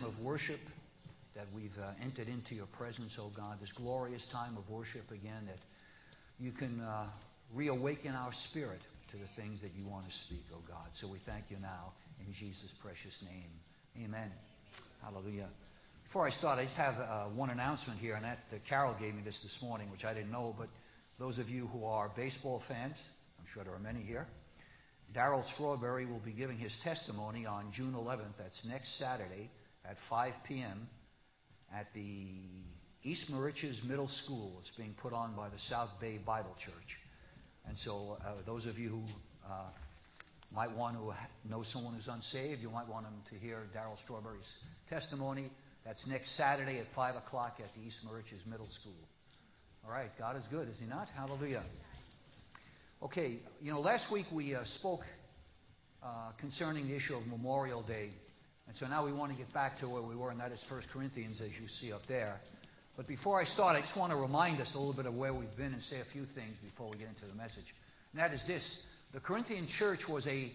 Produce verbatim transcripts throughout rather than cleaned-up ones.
of worship that we've uh, entered into your presence, oh God, this glorious time of worship again, that you can uh, reawaken our spirit to the things that you want to speak, oh God. So we thank you now in Jesus' precious name. Amen. Amen. Hallelujah. Before I start, I just have uh, one announcement here, and that uh, Carol gave me this this morning, which I didn't know, but those of you who are baseball fans, I'm sure there are many here, Darryl Strawberry will be giving his testimony on June eleventh. That's next Saturday at five p.m. at the East Moriches Middle School. It's being put on by the South Bay Bible Church. And so uh, those of you who uh, might want to know someone who's unsaved, you might want them to hear Darryl Strawberry's testimony. That's next Saturday at five o'clock at the East Moriches Middle School. All right, God is good, is he not? Hallelujah. Okay, you know, last week we uh, spoke uh, concerning the issue of Memorial Day. And so now we want to get back to where we were, and that is First Corinthians, as you see up there. But before I start, I just want to remind us a little bit of where we've been and say a few things before we get into the message. And that is this. The Corinthian church was a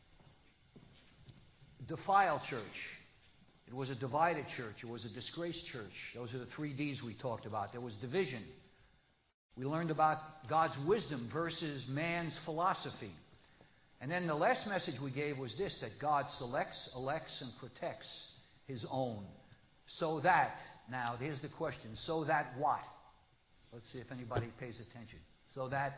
defiled church. It was a divided church. It was a disgraced church. Those are the three D's we talked about. There was division. We learned about God's wisdom versus man's philosophy. And then the last message we gave was this, that God selects, elects, and protects his own. So that, now here's the question, so that what? Let's see if anybody pays attention. So that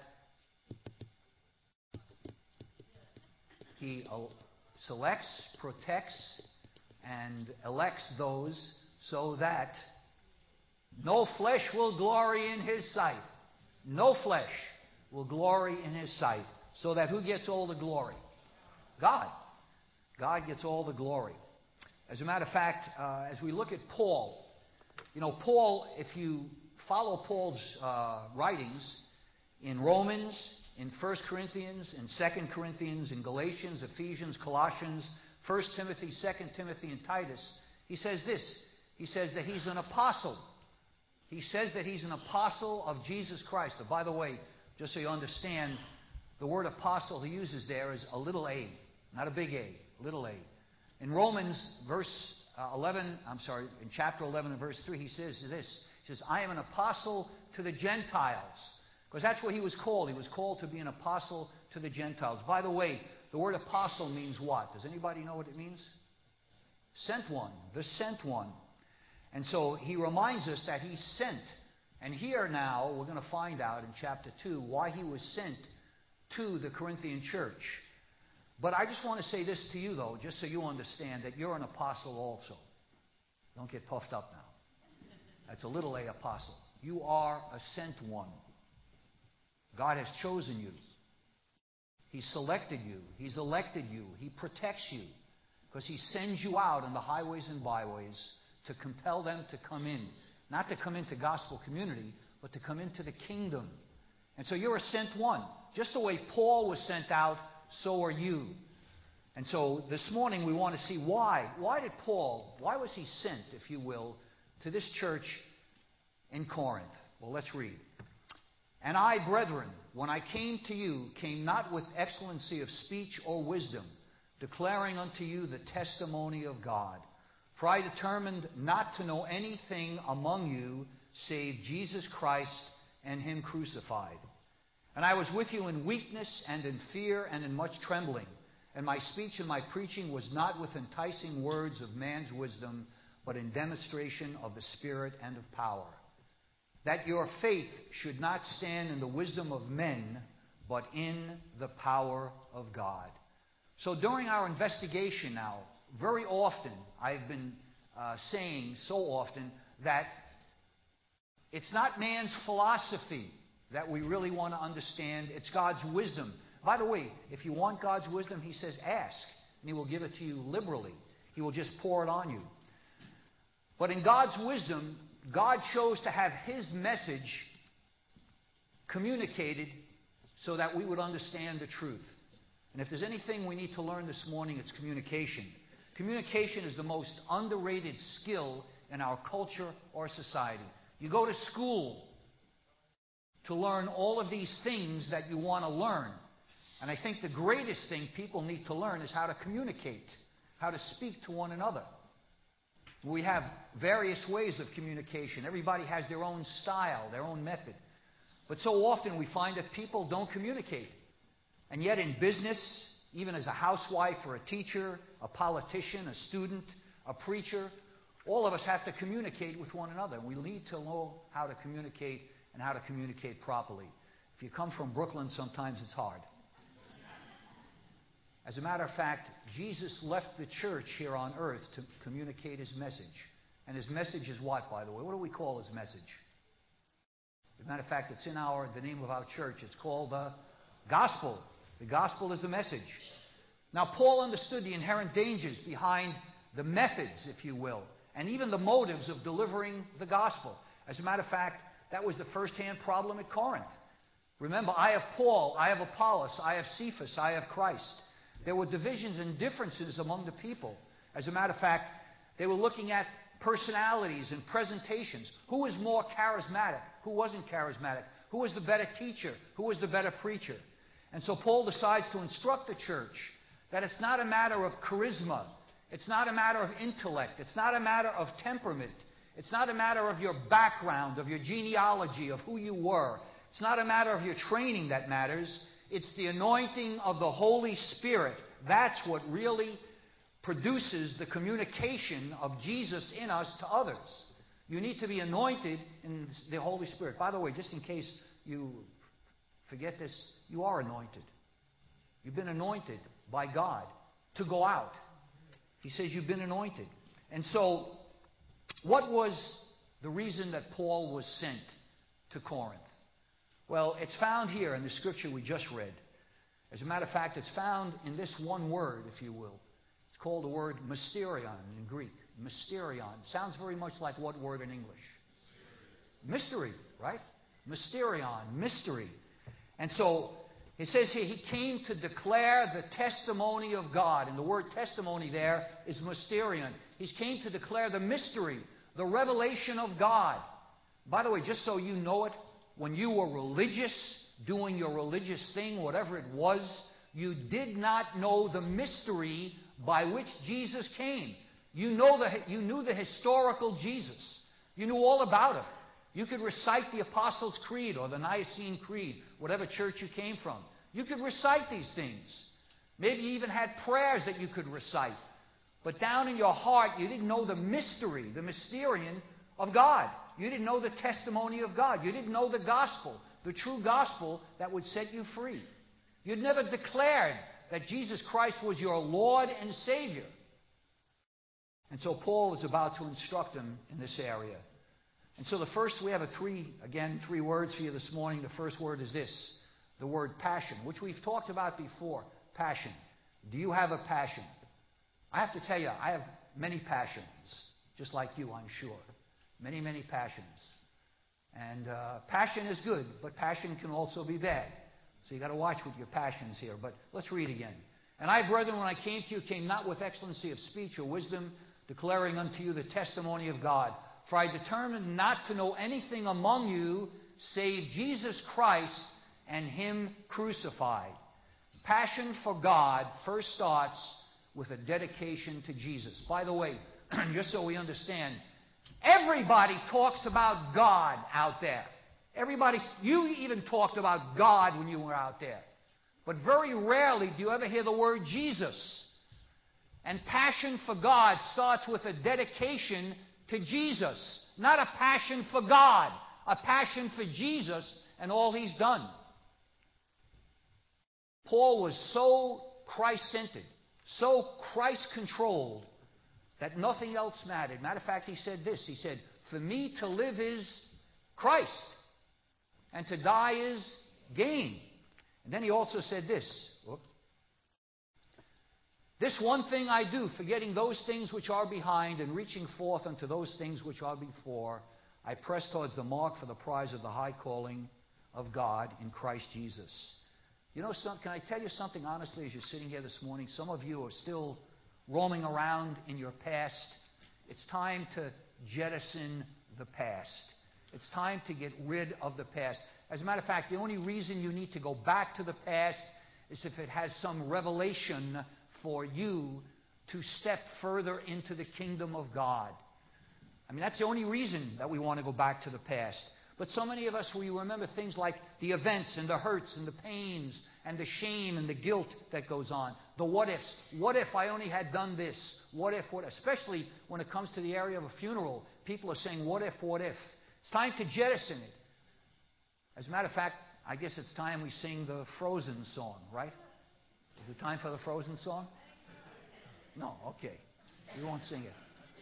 he selects, protects, and elects those so that no flesh will glory in his sight. No flesh will glory in his sight. So that who gets all the glory? God. God gets all the glory. As a matter of fact, uh, as we look at Paul, you know, Paul, if you follow Paul's uh, writings in Romans, in First Corinthians, in Second Corinthians, in Galatians, Ephesians, Colossians, First Timothy, Second Timothy, and Titus, he says this. He says that he's an apostle. He says that he's an apostle of Jesus Christ. And by the way, just so you understand, the word apostle he uses there is a little a, not a big A, little a. In Romans, verse uh, eleven, I'm sorry, in chapter eleven and verse three, he says this. He says, I am an apostle to the Gentiles. Because that's what he was called. He was called to be an apostle to the Gentiles. By the way, the word apostle means what? Does anybody know what it means? Sent one, the sent one. And so he reminds us that he's sent. And here now, we're going to find out in chapter two why he was sent to the Corinthian church. But I just want to say this to you, though, just so you understand that you're an apostle also. Don't get puffed up now. That's a little a apostle. You are a sent one. God has chosen you. He selected you. He's elected you. He protects you because he sends you out on the highways and byways to compel them to come in. Not to come into gospel community, but to come into the kingdom. And so you're a sent one. Just the way Paul was sent out, so are you. And so this morning we want to see why. Why did Paul, why was he sent, if you will, to this church in Corinth? Well, let's read. And I, brethren, when I came to you, came not with excellency of speech or wisdom, declaring unto you the testimony of God. For I determined not to know anything among you save Jesus Christ and him crucified. And I was with you in weakness and in fear and in much trembling. And my speech and my preaching was not with enticing words of man's wisdom, but in demonstration of the Spirit and of power. That your faith should not stand in the wisdom of men, but in the power of God. So during our investigation now, very often, I've been uh, saying so often that it's not man's philosophy that we really want to understand. It's God's wisdom. By the way, if you want God's wisdom, he says ask, and he will give it to you liberally. He will just pour it on you. But in God's wisdom, God chose to have his message communicated so that we would understand the truth. And if there's anything we need to learn this morning, it's communication. Communication is the most underrated skill in our culture or society. You go to school to learn all of these things that you want to learn. And I think the greatest thing people need to learn is how to communicate, how to speak to one another. We have various ways of communication. Everybody has their own style, their own method. But so often we find that people don't communicate. And yet in business, even as a housewife or a teacher, a politician, a student, a preacher, all of us have to communicate with one another. We need to know how to communicate and how to communicate properly. If you come from Brooklyn, sometimes it's hard. As a matter of fact, Jesus left the church here on earth to communicate his message. And his message is what, by the way? What do we call his message? As a matter of fact, it's in our the name of our church. It's called the gospel. The gospel is the message. Now, Paul understood the inherent dangers behind the methods, if you will, and even the motives of delivering the gospel. As a matter of fact, that was the first-hand problem at Corinth. Remember, I have Paul, I have Apollos, I have Cephas, I have Christ. There were divisions and differences among the people. As a matter of fact, they were looking at personalities and presentations. Who was more charismatic? Who wasn't charismatic? Who was the better teacher? Who was the better preacher? And so Paul decides to instruct the church that it's not a matter of charisma. It's not a matter of intellect. It's not a matter of temperament. It's not a matter of your background, of your genealogy, of who you were. It's not a matter of your training that matters. It's the anointing of the Holy Spirit. That's what really produces the communication of Jesus in us to others. You need to be anointed in the Holy Spirit. By the way, just in case you forget this, you are anointed. You've been anointed by God to go out. He says you've been anointed. And so, what was the reason that Paul was sent to Corinth? Well, it's found here in the scripture we just read. As a matter of fact, it's found in this one word, if you will. It's called the word mysterion in Greek. Mysterion. Sounds very much like what word in English? Mystery, right? Mysterion, mystery. And so, it says here, he came to declare the testimony of God. And the word testimony there is mysterion. He came to declare the mystery, the revelation of God. By the way, just so you know it, when you were religious, doing your religious thing, whatever it was, you did not know the mystery by which Jesus came. You know the, you knew the historical Jesus. You knew all about him. You could recite the Apostles' Creed or the Nicene Creed, whatever church you came from. You could recite these things. Maybe you even had prayers that you could recite. But down in your heart, you didn't know the mystery, the mysterion of God. You didn't know the testimony of God. You didn't know the gospel, the true gospel that would set you free. You'd never declared that Jesus Christ was your Lord and Savior. And so Paul is about to instruct them in this area. And so the first, we have a three, again, three words for you this morning. The first word is this, the word passion, which we've talked about before. Passion. Do you have a passion? I have to tell you, I have many passions, just like you, I'm sure. Many, many passions. And uh, passion is good, but passion can also be bad. So you got to watch with your passions here. But let's read again. And I, brethren, when I came to you, came not with excellency of speech or wisdom, declaring unto you the testimony of God. For I determined not to know anything among you save Jesus Christ and him crucified. Passion for God first starts with a dedication to Jesus. By the way, just so we understand, everybody talks about God out there. Everybody, you even talked about God when you were out there. But very rarely do you ever hear the word Jesus. And passion for God starts with a dedication to Jesus. Not a passion for God, a passion for Jesus and all he's done. Paul was so Christ-centered, so Christ-controlled, that nothing else mattered. Matter of fact, he said this. He said, for me to live is Christ, and to die is gain. And then he also said this. Whoop. This one thing I do, forgetting those things which are behind and reaching forth unto those things which are before, I press towards the mark for the prize of the high calling of God in Christ Jesus. You know, some, can I tell you something honestly as you're sitting here this morning? Some of you are still roaming around in your past. It's time to jettison the past. It's time to get rid of the past. As a matter of fact, the only reason you need to go back to the past is if it has some revelation for you to step further into the kingdom of God. I mean, that's the only reason that we want to go back to the past. But so many of us, we remember things like the events and the hurts and the pains and the shame and the guilt that goes on. The what ifs. What if I only had done this? What if, what, especially when it comes to the area of a funeral, people are saying, what if, what if? It's time to jettison it. As a matter of fact, I guess it's time we sing the Frozen song, right? Is it time for the Frozen song? No, okay. We won't sing it.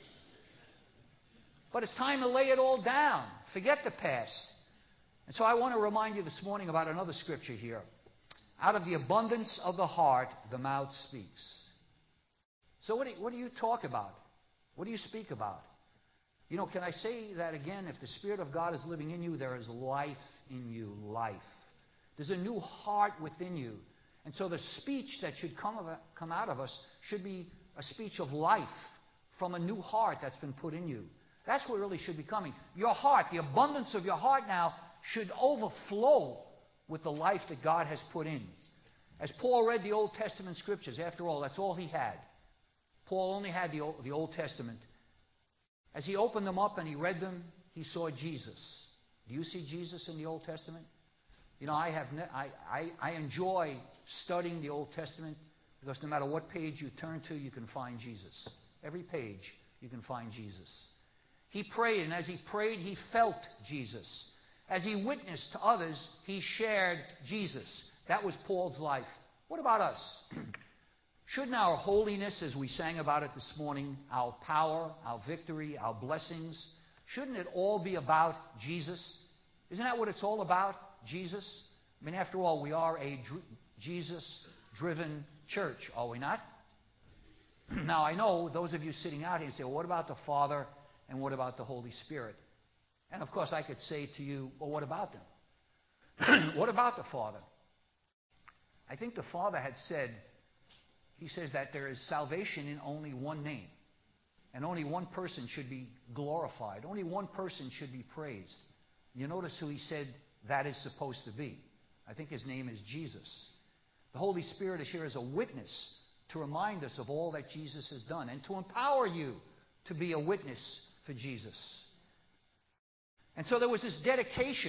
But it's time to lay it all down. Forget the past. And so I want to remind you this morning about another scripture here. Out of the abundance of the heart, the mouth speaks. So what do you, what do you talk about? What do you speak about? You know, can I say that again? If the Spirit of God is living in you, there is life in you. Life. There's a new heart within you. And so the speech that should come, of, come out of us should be a speech of life from a new heart that's been put in you. That's what really should be coming. Your heart, the abundance of your heart now should overflow with the life that God has put in. As Paul read the Old Testament scriptures, after all, that's all he had. Paul only had the Old, the Old Testament. As he opened them up and he read them, he saw Jesus. Do you see Jesus in the Old Testament? You know, I have ne- I, I, I enjoy studying the Old Testament because no matter what page you turn to, you can find Jesus. Every page, you can find Jesus. He prayed, and as he prayed, he felt Jesus. As he witnessed to others, he shared Jesus. That was Paul's life. What about us? Shouldn't our holiness, as we sang about it this morning, our power, our victory, our blessings, shouldn't it all be about Jesus? Isn't that what it's all about? Jesus? I mean, after all, we are a dr- Jesus-driven church, are we not? Now, I know those of you sitting out here say, well, what about the Father and what about the Holy Spirit? And of course, I could say to you, well, what about them? What about the Father? I think the Father had said, he says that there is salvation in only one name. And only one person should be glorified. Only one person should be praised. You notice who he said that is supposed to be. I think his name is Jesus. The Holy Spirit is here as a witness to remind us of all that Jesus has done and to empower you to be a witness for Jesus. And so there was this dedication.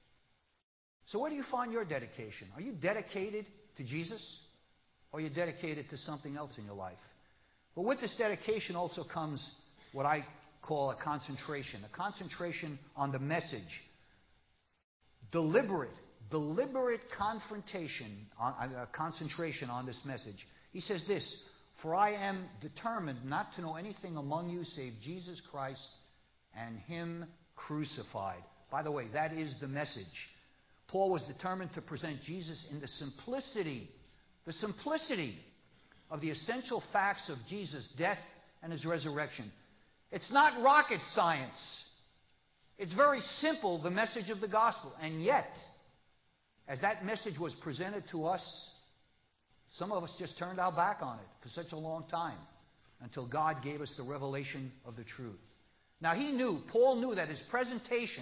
So where do you find your dedication? Are you dedicated to Jesus? Or are you dedicated to something else in your life? But with this dedication also comes what I call a concentration. A concentration on the message. Deliberate, deliberate confrontation, on, uh, concentration on this message. He says this, for I am determined not to know anything among you save Jesus Christ and him crucified. By the way, that is the message. Paul was determined to present Jesus in the simplicity, the simplicity of the essential facts of Jesus' death and his resurrection. It's not rocket science. It's very simple, the message of the gospel. And yet, as that message was presented to us, some of us just turned our back on it for such a long time until God gave us the revelation of the truth. Now he knew, Paul knew that his presentation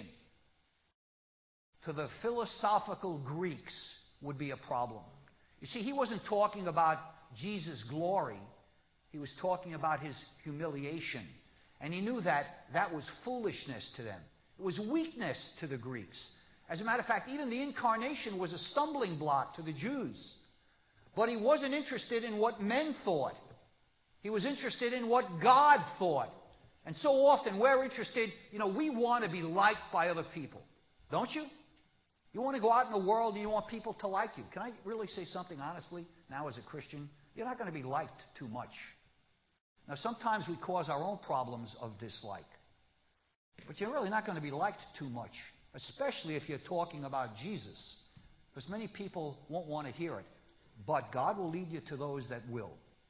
to the philosophical Greeks would be a problem. You see, he wasn't talking about Jesus' glory. He was talking about his humiliation. And he knew that that was foolishness to them. It was weakness to the Greeks. As a matter of fact, even the incarnation was a stumbling block to the Jews. But he wasn't interested in what men thought. He was interested in what God thought. And so often we're interested, you know, we want to be liked by other people. Don't you? You want to go out in the world and you want people to like you. Can I really say something honestly now as a Christian? You're not going to be liked too much. Now, sometimes we cause our own problems of dislike. But you're really not going to be liked too much, especially if you're talking about Jesus. Because many people won't want to hear it. But God will lead you to those that will.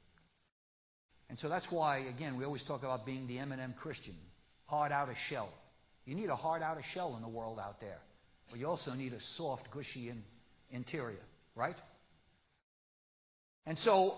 And so that's why, again, we always talk about being the M and M Christian. Hard outer shell. You need a hard outer shell in the world out there. But you also need a soft, gushy in, interior. Right? And so,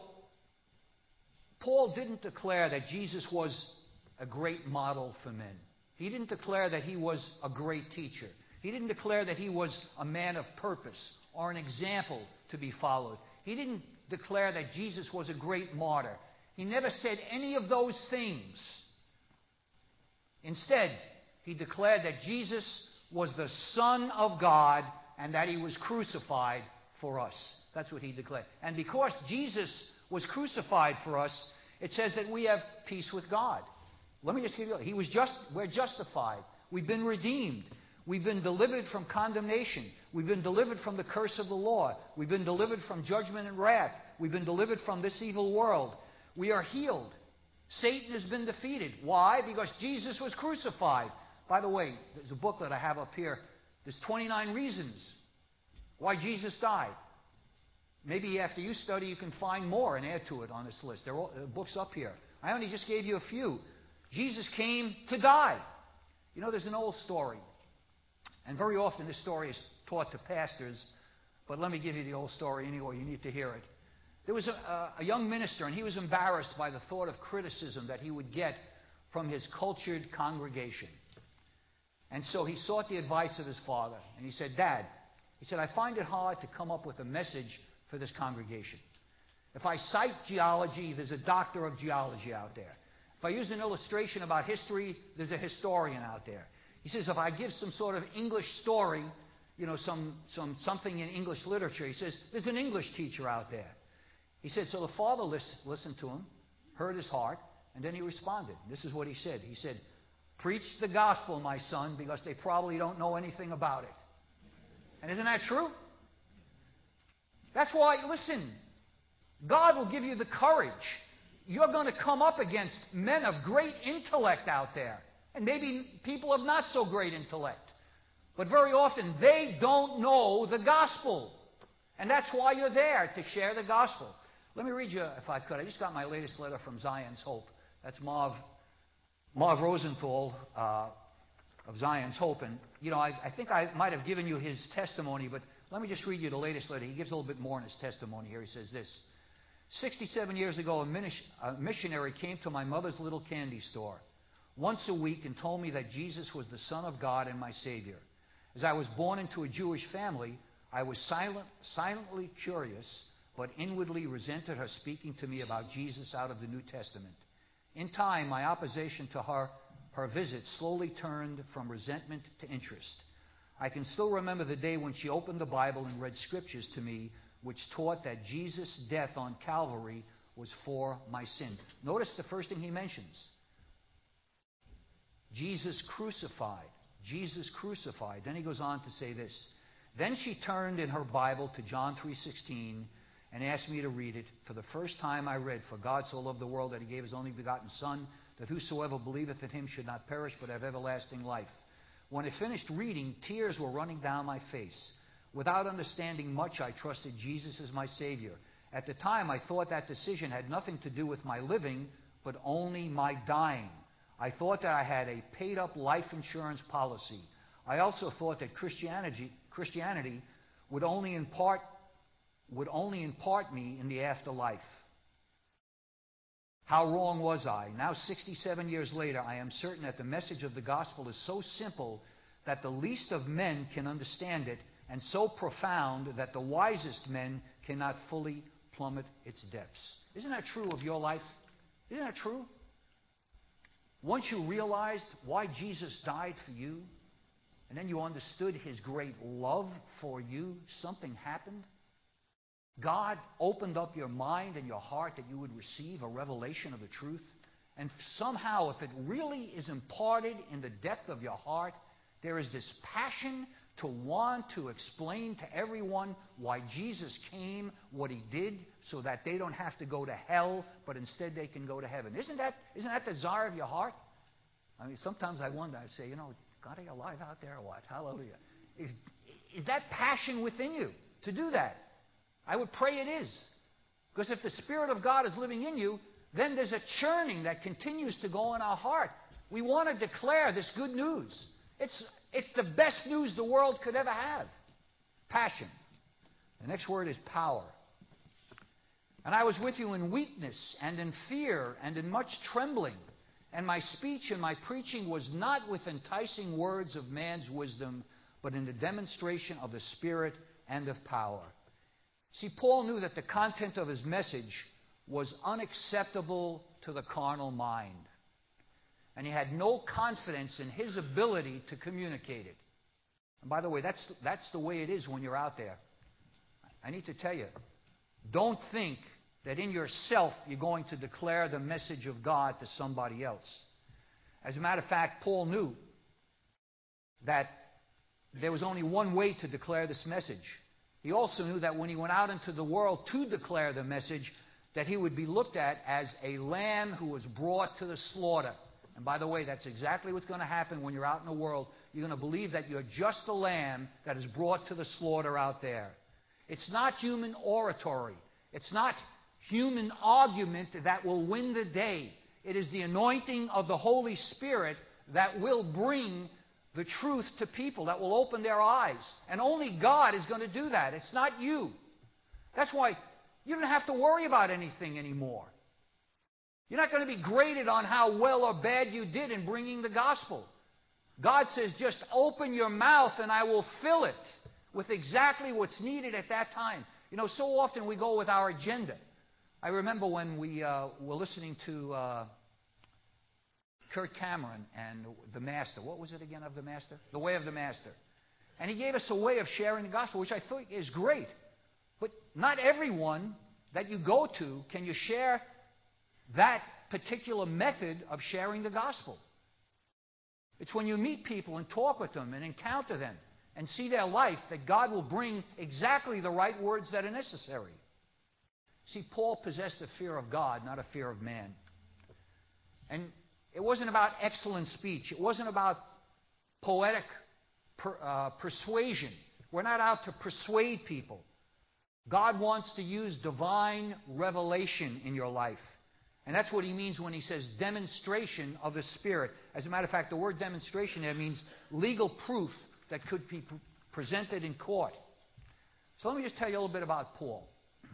Paul didn't declare that Jesus was a great model for men. He didn't declare that he was a great teacher. He didn't declare that he was a man of purpose or an example to be followed. He didn't declare that Jesus was a great martyr. He never said any of those things. Instead, he declared that Jesus was the Son of God and that he was crucified for us. That's what he declared. And because Jesus was crucified for us, it says that we have peace with God. Let me just give you, he was just, we're justified. We've been redeemed. We've been delivered from condemnation. We've been delivered from the curse of the law. We've been delivered from judgment and wrath. We've been delivered from this evil world. We are healed. Satan has been defeated. Why? Because Jesus was crucified. By the way, there's a booklet I have up here. There's twenty-nine reasons why Jesus died. Maybe after you study, you can find more and add to it on this list. There are books up here. I only just gave you a few. Jesus came to die. You know, there's an old story. And very often this story is taught to pastors. But let me give you the old story anyway. You need to hear it. There was a, a, a young minister, and he was embarrassed by the thought of criticism that he would get from his cultured congregation. And so he sought the advice of his father. And he said, Dad, he said, I find it hard to come up with a message for this congregation. If I cite geology, there's a doctor of geology out there. If I use an illustration about history, there's a historian out there. He says, if I give some sort of English story, you know, some, some something in English literature, he says, there's an English teacher out there. He said, so the father list, listened to him, heard his heart, and then he responded. This is what he said. He said, preach the gospel, my son, because they probably don't know anything about it. And isn't that true? That's why, listen, God will give you the courage. You're going to come up against men of great intellect out there, and maybe people of not so great intellect. But very often, they don't know the gospel. And that's why you're there, to share the gospel. Let me read you, if I could. I just got my latest letter from Zion's Hope. That's Marv, Marv Rosenthal uh, of Zion's Hope. And, you know, I, I think I might have given you his testimony, but let me just read you the latest letter. He gives a little bit more in his testimony here. He says this. sixty-seven years ago, a, minis- a missionary came to my mother's little candy store once a week and told me that Jesus was the Son of God and my Savior. As I was born into a Jewish family, I was silent, silently curious, but inwardly resented her speaking to me about Jesus out of the New Testament. In time, my opposition to her, her visit slowly turned from resentment to interest. I can still remember the day when she opened the Bible and read scriptures to me which taught that Jesus' death on Calvary was for my sin. Notice the first thing he mentions. Jesus crucified. Jesus crucified. Then he goes on to say this. Then she turned in her Bible to John three sixteen and asked me to read it. For the first time I read, For God so loved the world that he gave his only begotten Son, that whosoever believeth in him should not perish but have everlasting life. When I finished reading, tears were running down my face. Without understanding much, I trusted Jesus as my Savior. At the time, I thought that decision had nothing to do with my living, but only my dying. I thought that I had a paid-up life insurance policy. I also thought that Christianity, Christianity would only impart, would only impart me in the afterlife. How wrong was I? Now, sixty-seven years later, I am certain that the message of the gospel is so simple that the least of men can understand it, and so profound that the wisest men cannot fully plummet its depths. Isn't that true of your life? Isn't that true? Once you realized why Jesus died for you, and then you understood his great love for you, something happened. God opened up your mind and your heart that you would receive a revelation of the truth. And somehow, if it really is imparted in the depth of your heart, there is this passion to want to explain to everyone why Jesus came, what he did, so that they don't have to go to hell, but instead they can go to heaven. Isn't that, isn't that the desire of your heart? I mean, sometimes I wonder, I say, you know, God, are you alive out there or what? Hallelujah. Is, is that passion within you to do that? I would pray it is. Because if the Spirit of God is living in you, then there's a churning that continues to go in our heart. We want to declare this good news. It's, it's the best news the world could ever have. Passion. The next word is power. And I was with you in weakness and in fear and in much trembling. And my speech and my preaching was not with enticing words of man's wisdom, but in the demonstration of the Spirit and of power. See, Paul knew that the content of his message was unacceptable to the carnal mind. and he had no confidence in his ability to communicate it. And by the way, that's, that's the way it is when you're out there. I need to tell you, don't think that in yourself you're going to declare the message of God to somebody else. As a matter of fact, Paul knew that there was only one way to declare this message. He also knew that when he went out into the world to declare the message, that he would be looked at as a lamb who was brought to the slaughter. And by the way, that's exactly what's going to happen when you're out in the world. You're going to believe that you're just a lamb that is brought to the slaughter out there. It's not human oratory. It's not human argument that will win the day. It is the anointing of the Holy Spirit that will bring the truth to people, that will open their eyes. And only God is going to do that. It's not you. That's why you don't have to worry about anything anymore. You're not going to be graded on how well or bad you did in bringing the gospel. God says, just open your mouth and I will fill it with exactly what's needed at that time. You know, so often we go with our agenda. I remember when we uh, were listening to uh, Kirk Cameron and the Master. What was it again of the Master? The Way of the Master. And he gave us a way of sharing the gospel, which I think is great. But not everyone that you go to can you share that particular method of sharing the gospel. It's when you meet people and talk with them and encounter them and see their life that God will bring exactly the right words that are necessary. See, Paul possessed a fear of God, not a fear of man. And it wasn't about excellent speech. It wasn't about poetic per, uh, persuasion. We're not out to persuade people. God wants to use divine revelation in your life. And that's what he means when he says demonstration of the Spirit. As a matter of fact, the word demonstration there means legal proof that could be presented in court. So let me just tell you a little bit about Paul.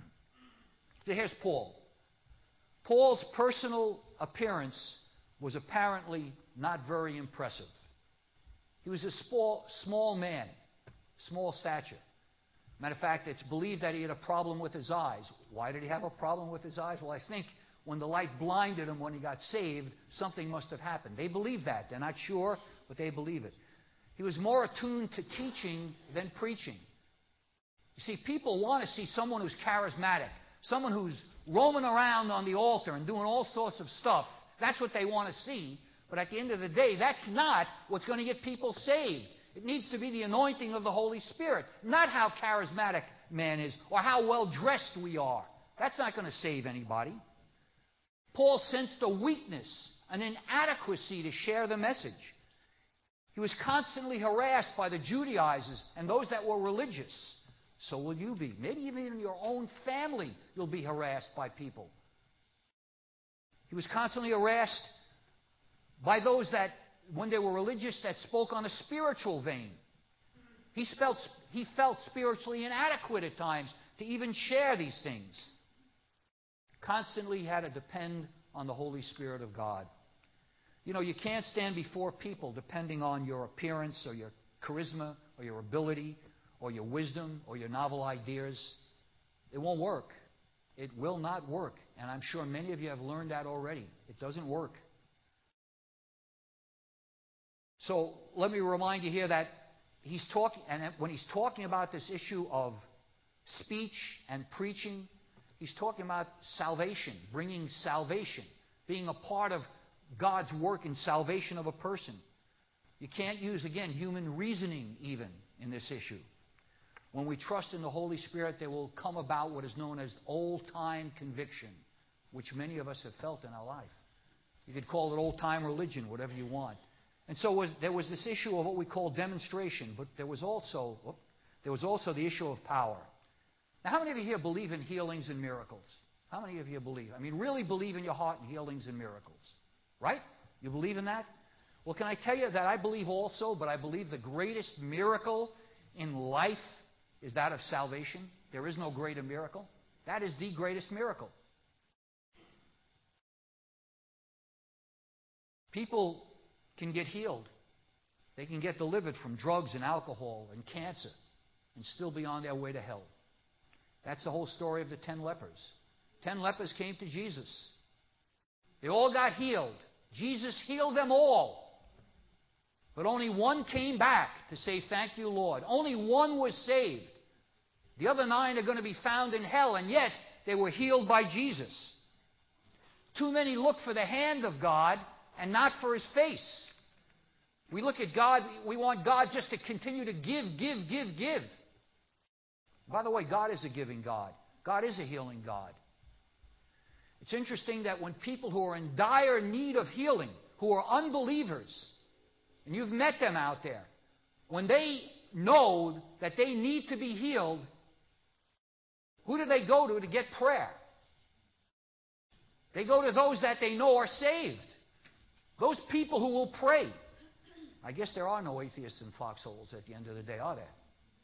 So here's Paul. Paul's personal appearance was apparently not very impressive. He was a small, small man, small stature. Matter of fact, it's believed that he had a problem with his eyes. Why did he have a problem with his eyes? Well, I think when the light blinded him when he got saved, something must have happened. They believe that. They're not sure, but they believe it. He was more attuned to teaching than preaching. You see, people want to see someone who's charismatic, someone who's roaming around on the altar and doing all sorts of stuff. That's what they want to see. But at the end of the day, that's not what's going to get people saved. It needs to be the anointing of the Holy Spirit, not how charismatic man is or how well dressed we are. That's not going to save anybody. Paul sensed a weakness, an inadequacy to share the message. He was constantly harassed by the Judaizers and those that were religious. So will you be. Maybe even in your own family you'll be harassed by people. He was constantly harassed by those that, when they were religious, that spoke on a spiritual vein. He felt, he felt spiritually inadequate at times to even share these things. Constantly he had to depend on the Holy Spirit of God. You know, you can't stand before people depending on your appearance or your charisma or your ability or your wisdom or your novel ideas. It won't work. It will not work. And I'm sure many of you have learned that already. It doesn't work. So let me remind you here that he's talking, and when he's talking about this issue of speech and preaching, he's talking about salvation, bringing salvation, being a part of God's work in salvation of a person. You can't use, again, human reasoning even in this issue. When we trust in the Holy Spirit, there will come about what is known as old-time conviction, which many of us have felt in our life. You could call it old-time religion, whatever you want. And so was, there was this issue of what we call demonstration, but there was also oh, there was also the issue of power. Now, how many of you here believe in healings and miracles? How many of you believe? I mean, really believe in your heart in healings and miracles, right? You believe in that? Well, can I tell you that I believe also, but I believe the greatest miracle in life is that of salvation. There is no greater miracle. That is the greatest miracle. People can get healed. They can get delivered from drugs and alcohol and cancer and still be on their way to hell. That's the whole story of the ten lepers. Ten lepers came to Jesus. They all got healed. Jesus healed them all. But only one came back to say, thank you, Lord. Only one was saved. The other nine are going to be found in hell, and yet they were healed by Jesus. Too many look for the hand of God and not for his face. We look at God, we want God just to continue to give, give, give, give. By the way, God is a giving God. God is a healing God. It's interesting that when people who are in dire need of healing, who are unbelievers, and you've met them out there, when they know that they need to be healed, who do they go to to get prayer? They go to those that they know are saved. Those people who will pray. I guess there are no atheists in foxholes at the end of the day, are there?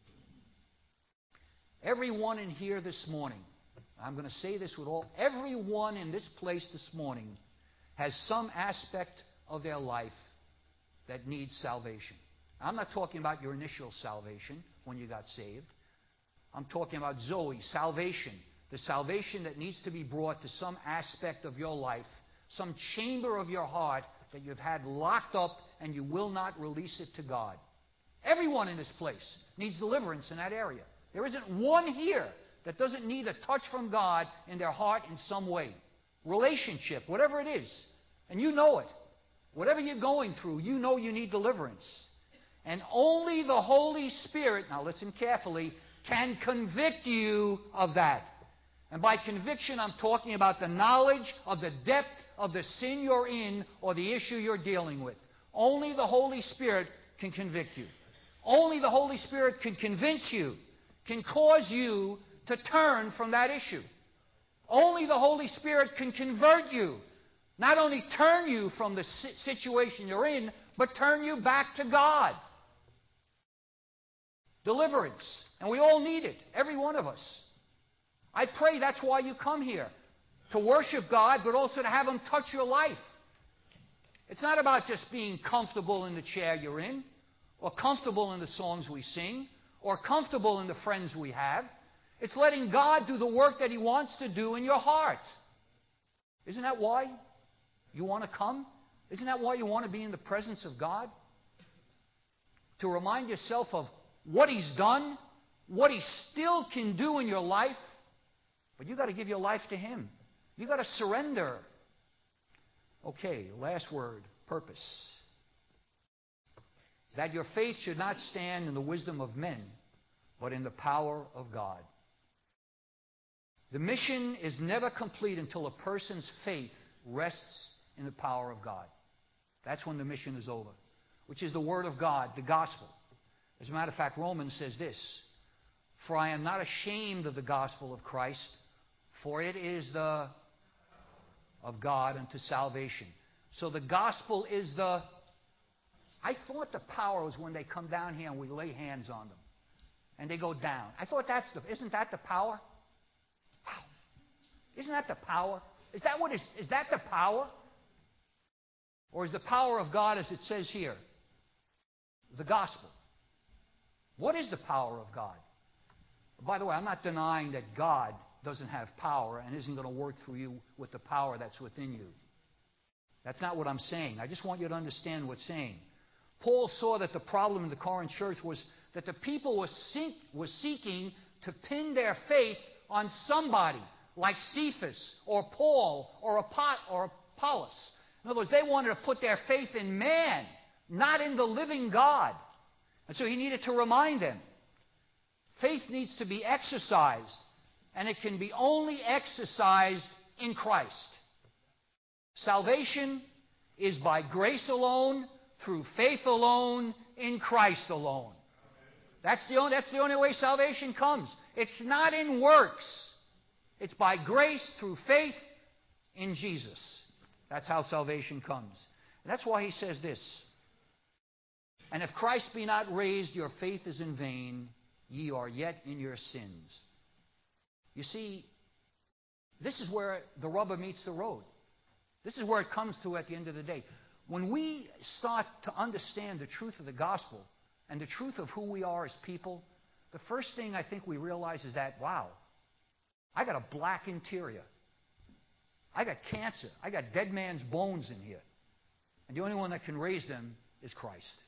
Everyone in here this morning, I'm going to say this with all, everyone in this place this morning has some aspect of their life that needs salvation. I'm not talking about your initial salvation when you got saved. I'm talking about Zoe, salvation. The salvation that needs to be brought to some aspect of your life, some chamber of your heart that you've had locked up and you will not release it to God. Everyone in this place needs deliverance in that area. There isn't one here that doesn't need a touch from God in their heart in some way. Relationship, whatever it is. And you know it. Whatever you're going through, you know you need deliverance. And only the Holy Spirit, now listen carefully, can convict you of that. And by conviction, I'm talking about the knowledge of the depth of the sin you're in or the issue you're dealing with. Only the Holy Spirit can convict you. Only the Holy Spirit can convince you, can cause you to turn from that issue. Only the Holy Spirit can convert you. Not only turn you from the situation you're in, but turn you back to God. Deliverance. And we all need it, every one of us. I pray that's why you come here, to worship God, but also to have him touch your life. It's not about just being comfortable in the chair you're in, or comfortable in the songs we sing, or comfortable in the friends we have. It's letting God do the work that he wants to do in your heart. Isn't that why you want to come? Isn't that why you want to be in the presence of God? To remind yourself of what he's done, what he still can do in your life. But you've got to give your life to him. You've got to surrender. Okay, last word, purpose. That your faith should not stand in the wisdom of men, but in the power of God. The mission is never complete until a person's faith rests in the power of God. That's when the mission is over, which is the Word of God, the gospel. As a matter of fact, Romans says this, for I am not ashamed of the gospel of Christ, for it is the of God unto salvation. So the gospel is the... I thought the power was when they come down here and we lay hands on them. And they go down. I thought that's the... Isn't that the power? Wow. Isn't that the power? Is that what is... Is that the power? Or is the power of God, as it says here, the gospel? What is the power of God? By the way, I'm not denying that God doesn't have power and isn't going to work through you with the power that's within you. That's not what I'm saying. I just want you to understand what's saying. Paul saw that the problem in the Corinth church was that the people were, seek, were seeking to pin their faith on somebody, like Cephas or Paul or, Apot, or Apollos. In other words, they wanted to put their faith in man, not in the living God. And so he needed to remind them. Faith needs to be exercised, and it can be only exercised in Christ. Salvation is by grace alone, through faith alone, in Christ alone. That's the only, that's the only way salvation comes. It's not in works. It's by grace through faith in Jesus. That's how salvation comes. And that's why he says this. And if Christ be not raised, your faith is in vain. Ye are yet in your sins. You see, this is where the rubber meets the road. This is where it comes to at the end of the day. When we start to understand the truth of the gospel and the truth of who we are as people, the first thing I think we realize is that, wow, I got a black interior. I got cancer. I got dead man's bones in here. And the only one that can raise them is Christ.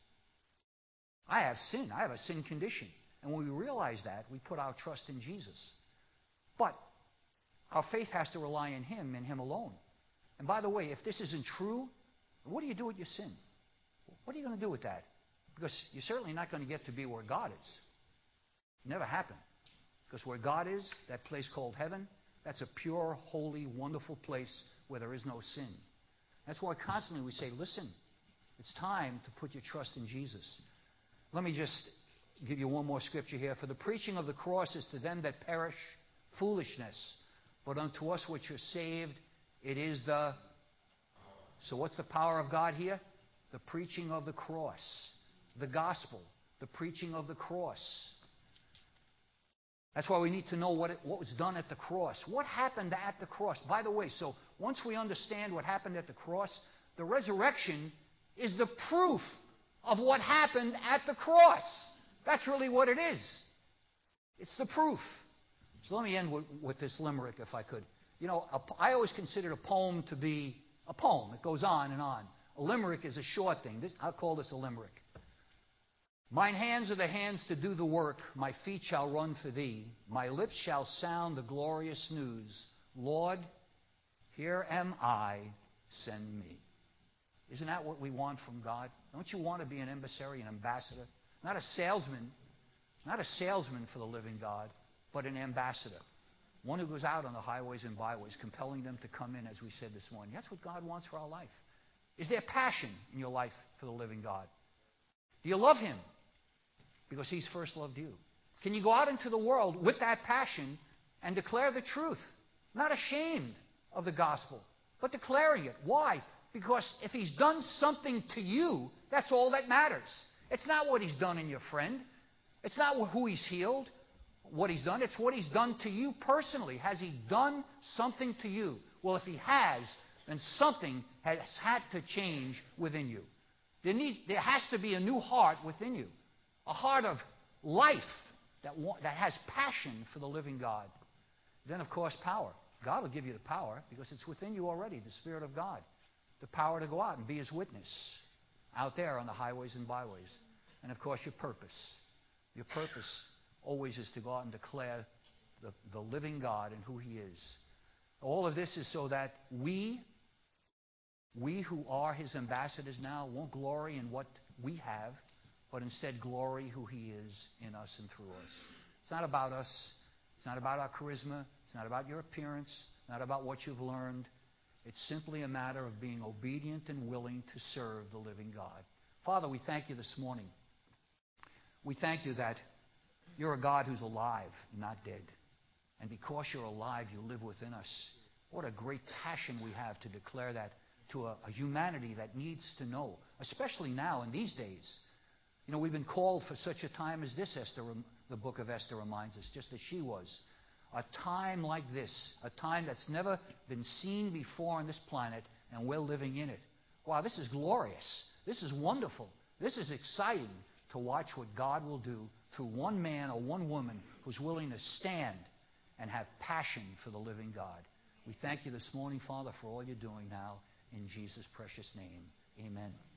I have sin. I have a sin condition. And when we realize that, we put our trust in Jesus. But our faith has to rely on Him and Him alone. And by the way, if this isn't true, what do you do with your sin? What are you going to do with that? Because you're certainly not going to get to be where God is. Never happen. Because where God is, that place called heaven, that's a pure, holy, wonderful place where there is no sin. That's why constantly we say, listen, it's time to put your trust in Jesus. Let me just give you one more scripture here. For the preaching of the cross is to them that perish foolishness, but unto us which are saved, it is the... So what's the power of God here? The preaching of the cross. The gospel. The preaching of the cross. That's why we need to know what, it, what was done at the cross. What happened at the cross? By the way, so once we understand what happened at the cross, the resurrection is the proof of what happened at the cross. That's really what it is. It's the proof. So let me end with, with this limerick, if I could. You know, a, I always considered a poem to be a poem. It goes on and on. A limerick is a short thing. This, I'll call this a limerick. Mine hands are the hands to do the work. My feet shall run for thee. My lips shall sound the glorious news. Lord, here am I, send me. Isn't that what we want from God? Don't you want to be an emissary, an ambassador? Not a salesman, not a salesman for the living God, but an ambassador. One who goes out on the highways and byways, compelling them to come in, as we said this morning. That's what God wants for our life. Is there passion in your life for the living God? Do you love Him? Because He's first loved you. Can you go out into the world with that passion and declare the truth? Not ashamed of the gospel, but declaring it. Why? Because if He's done something to you, that's all that matters. It's not what He's done in your friend. It's not who He's healed, what He's done. It's what He's done to you personally. Has He done something to you? Well, if He has, then something has had to change within you. There, needs, there has to be a new heart within you. A heart of life that, that has passion for the living God. Then, of course, power. God will give you the power because it's within you already, the Spirit of God. The power to go out and be His witness out there on the highways and byways. And, of course, your purpose. Your purpose always is to go out and declare the, the living God and who He is. All of this is so that we, we who are His ambassadors now, won't glory in what we have, but instead glory who He is in us and through us. It's not about us. It's not about our charisma. It's not about your appearance. It's not about what you've learned. It's simply a matter of being obedient and willing to serve the living God. Father, we thank You this morning. We thank You that You're a God who's alive, not dead. And because You're alive, You live within us. What a great passion we have to declare that to a, a humanity that needs to know, especially now in these days. You know, we've been called for such a time as this, Esther, the book of Esther reminds us, just as she was. A time like this, a time that's never been seen before on this planet, and we're living in it. Wow, this is glorious. This is wonderful. This is exciting to watch what God will do through one man or one woman who's willing to stand and have passion for the living God. We thank You this morning, Father, for all You're doing now. In Jesus' precious name, amen.